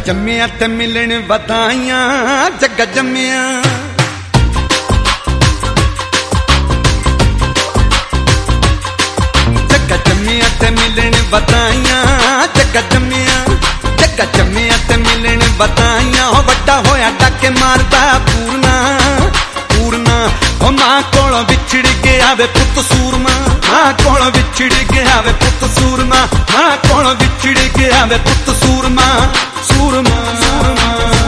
जम्मिया ते मिलन बधाइयां जग्गा जम्मिया। जग्गा जम्मिया ते मिलन बधाइयां जग्गा जम्मिया। जग्गा जम्मिया ते मिलन बधाइयां हो वड्डा होया डाके मारदा पूरना पूरना। ओ मां कोलों विछड़ गया वे पुत सूरमा। मां कोलों विछड़ गया वे पुत सूरमा। मां कोलों विछड़ गया वे पुत सूरमा सूरमा सूरमा।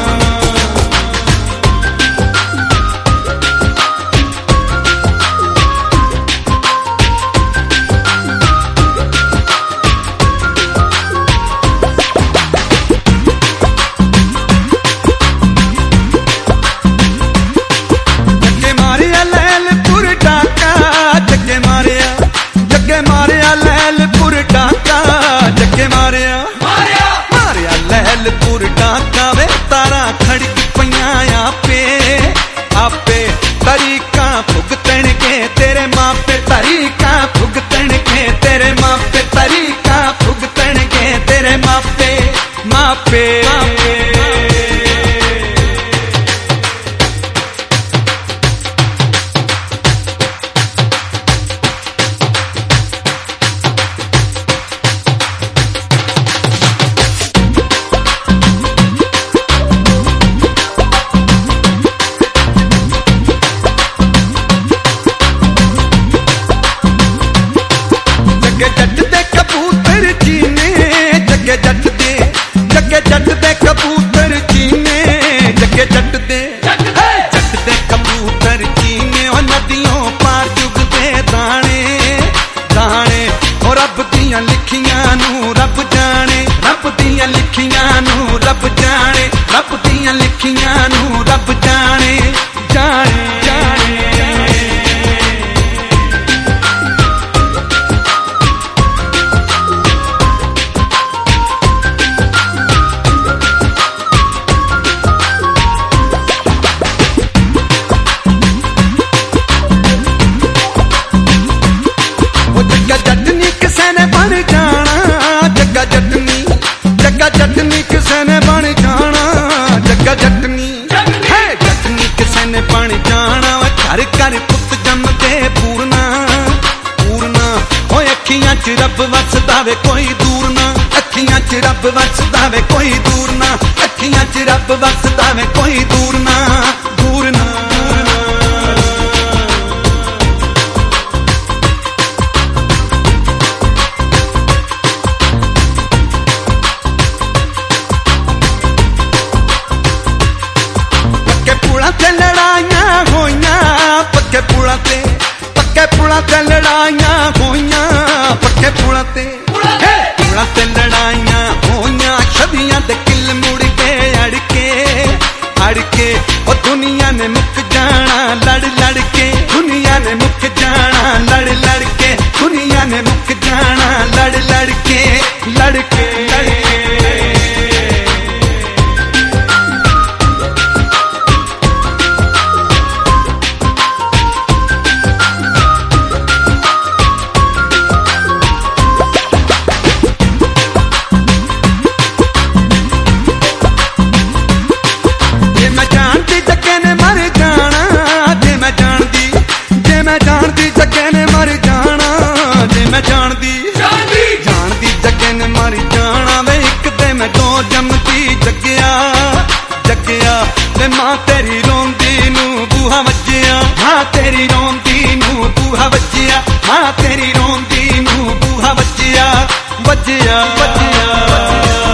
जग्गे मारिया लैलपुर डाका जग्गे मारिया। जग्गे मारिया लैलपुर डाका जग्गे मारिया। मारिया लैलपुर डाका वे तारा खड़क पइयां आपे आपे। तरीका भुगतण के तेरे मापे। तरीका भुगतण के तेरे मापे। तरीका भुगतण के तेरे मापे मापे मापे। जग्गे जट दे कबूतर चीने जग्गे जट दे। जग्गे जट दे कबूतर चीने जग्गे जट दे। जट दे कबूतर चीने ओ नदियों पार चुगदे दाने दाने। ओ रब दियां लिखियां नू रब जाने। रब दियां लिखियां नू रब जाने। रब दियां लिखियां नू रब जाने जाने जाने। जग्गा जटनी किसे ने बन जाना। जग्गा जटनी। जग्गा जटनी किसे ने बन जाना। जग्गा जटनी जटनी किसे ने बन जाना। घर घर पुत जमदे पूरना पूरना। ओ अखियां च रब वसदा वे कोई दूर ना। अखियां च रब वसदा वे कोई दूर ना। अखियां च रब वसदा वे कोई दूर ना दूर ना। ते लड़ाइयां होइयां पक्के पुला ते। पक्के पुला ते लड़ाइयां होइयां पक्के पुला ते। पुला ते लड़ाइयां होइयां छवियां दे किल मुड़ के अड़के अड़के। ओ दुनिया ने मुक जाना लड़ लड़ के। दुनिया ने मुक जाना लड़ लड़ के। दुनिया ने मुक जाना लड़ लड़ के लड़के लड़के। जानदी जग्गे ने मर जाना वे एक ते मैं दो जमदी जग्गिया जग्गिया। ते मां तेरी रोंदी नू बूहा वज्जिया। मां तेरी रोंदी नू बूहा वज्जिया। मां तेरी रोंदी नू बूहा वज्जिया वज्जिया वज्जिया।